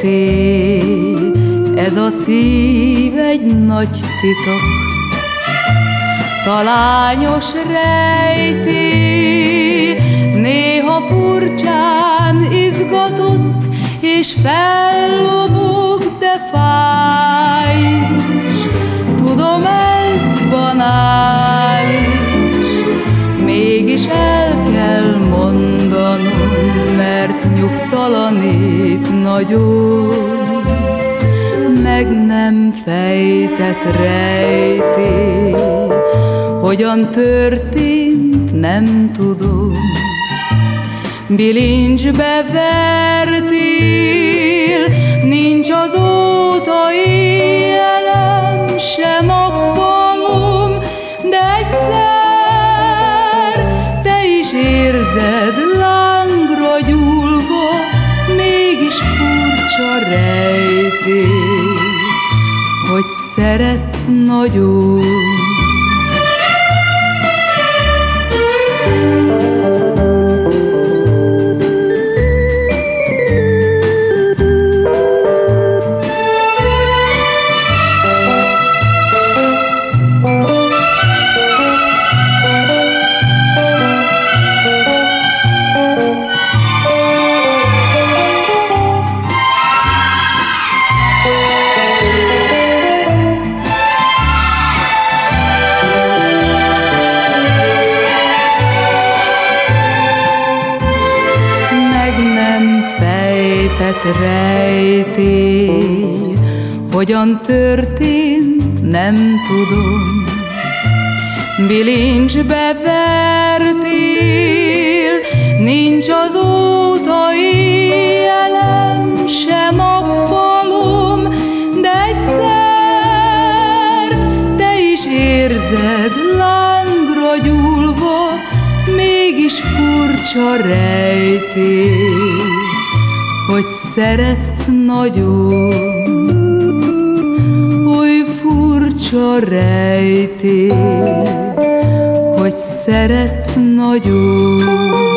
rejtély, ez a szív egy nagy titok. Talányos rejtély, néha furcsán izgatott, és fellobog, de fáj is. Tudom, ez banális, mégis el kell mondanom, mert nyugtalanít nagyon. Meg nem fejtett rejtély, hogyan történt, nem tudom. Bilincsbe vertél, nincs azóta éjjelem, se nappalom, de egyszer te is érzed, lángra gyúlva, mégis furcsa rejtély, hogy szeretsz nagyon. Rejtély, hogyan történt, nem tudom. Bilincsbe vertél, nincs azóta éjjelem, se nappalom, de egyszer te is érzed, lángra gyúlva, mégis furcsa rejtély, hogy szeretsz nagyon. Oly furcsa rejtély, hogy szeretsz nagyon.